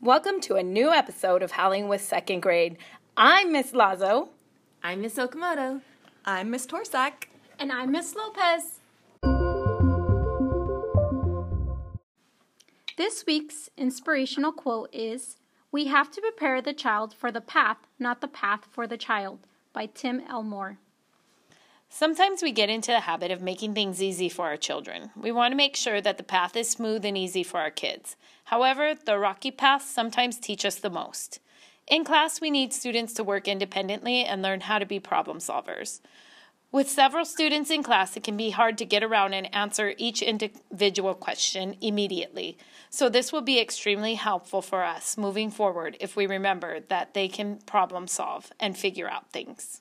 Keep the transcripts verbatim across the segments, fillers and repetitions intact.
Welcome to a new episode of Howling with Second Grade. I'm Miss Lazo. I'm Miss Okamoto. I'm Miss Torsak. And I'm Miss Lopez. This week's inspirational quote is, "We have to prepare the child for the path, not the path for the child," by Tim Elmore. Sometimes we get into the habit of making things easy for our children. We want to make sure that the path is smooth and easy for our kids. However, the rocky paths sometimes teach us the most. In class, we need students to work independently and learn how to be problem solvers. With several students in class, it can be hard to get around and answer each individual question immediately. So this will be extremely helpful for us moving forward if we remember that they can problem solve and figure out things.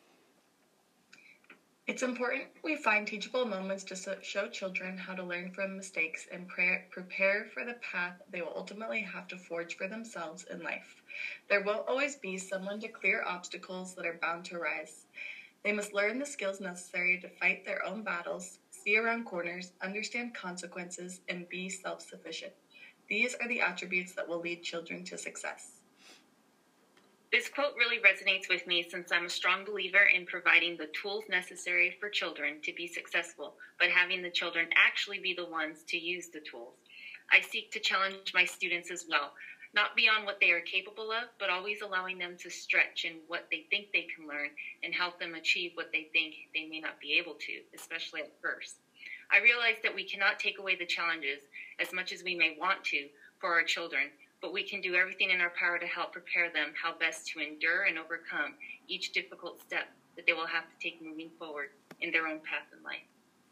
It's important we find teachable moments to show children how to learn from mistakes and prepare for the path they will ultimately have to forge for themselves in life. There will always be someone to clear obstacles that are bound to arise. They must learn the skills necessary to fight their own battles, see around corners, understand consequences, and be self-sufficient. These are the attributes that will lead children to success. This quote really resonates with me since I'm a strong believer in providing the tools necessary for children to be successful, but having the children actually be the ones to use the tools. I seek to challenge my students as well, not beyond what they are capable of, but always allowing them to stretch in what they think they can learn and help them achieve what they think they may not be able to, especially at first. I realize that we cannot take away the challenges as much as we may want to for our children, but we can do everything in our power to help prepare them how best to endure and overcome each difficult step that they will have to take moving forward in their own path in life.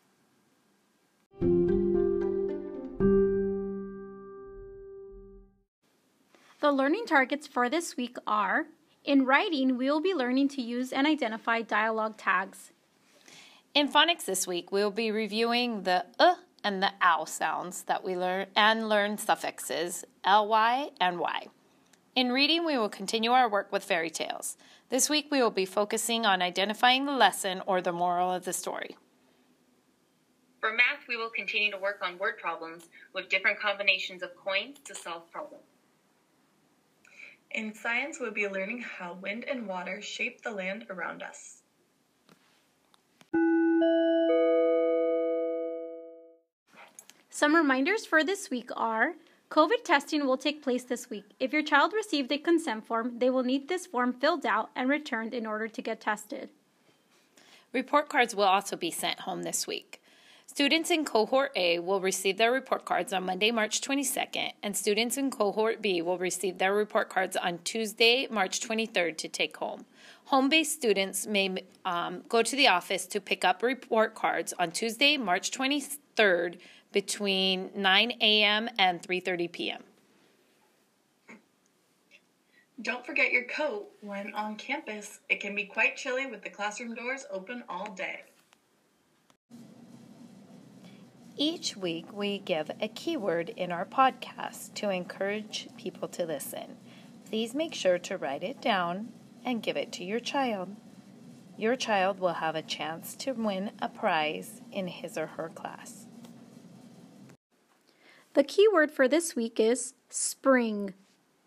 The learning targets for this week are, in writing, we will be learning to use and identify dialogue tags. In phonics this week, we will be reviewing the uh and the ow sounds that we learn and learn suffixes ly and y. In reading, we will continue our work with fairy tales. This week, we will be focusing on identifying the lesson or the moral of the story. For math, we will continue to work on word problems with different combinations of coins to solve problems. In science, we'll be learning how wind and water shape the land around us. Some reminders for this week are, COVID testing will take place this week. If your child received a consent form, they will need this form filled out and returned in order to get tested. Report cards will also be sent home this week. Students in Cohort A will receive their report cards on Monday, March twenty-second, and students in Cohort B will receive their report cards on Tuesday, March twenty-third to take home. Home-based students may um, go to the office to pick up report cards on Tuesday, March twenty-third between nine a.m. and three thirty p.m. Don't forget your coat when on campus. It can be quite chilly with the classroom doors open all day. Each week, we give a keyword in our podcast to encourage people to listen. Please make sure to write it down and give it to your child. Your child will have a chance to win a prize in his or her class. The keyword for this week is spring.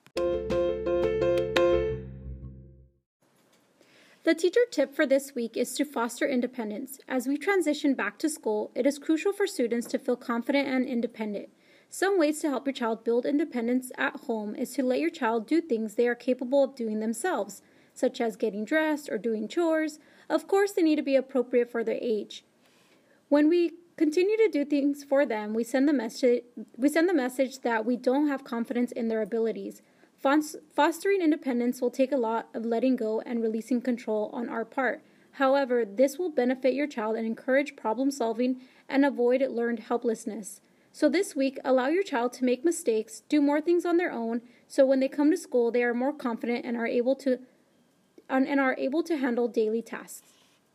The teacher tip for this week is to foster independence. As we transition back to school, it is crucial for students to feel confident and independent. Some ways to help your child build independence at home is to let your child do things they are capable of doing themselves, such as getting dressed or doing chores. Of course, they need to be appropriate for their age. When we continue to do things for them, we send the message we send the message that we don't have confidence in their abilities. Fostering independence will take a lot of letting go and releasing control on our part. However, this will benefit your child and encourage problem solving and avoid learned helplessness. So this week, allow your child to make mistakes, do more things on their own, so when they come to school, they are more confident and are able to and are able to handle daily tasks.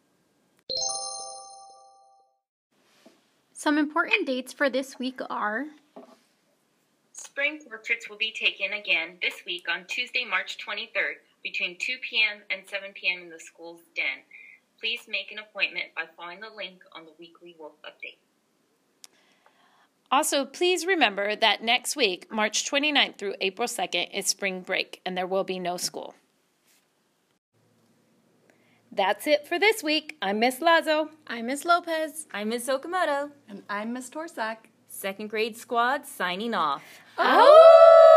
Some important dates for this week are: Spring portraits will be taken again this week on Tuesday, March twenty-third, between two p.m. and seven p.m. in the school's den. Please make an appointment by following the link on the weekly Wolf Update. Also, please remember that next week, March twenty-ninth through April second, is spring break, and there will be no school. That's it for this week. I'm Miss Lazo. I'm Miss Lopez. I'm Miss Okamoto. And I'm Miss Torsak. Second grade squad signing off. Oh!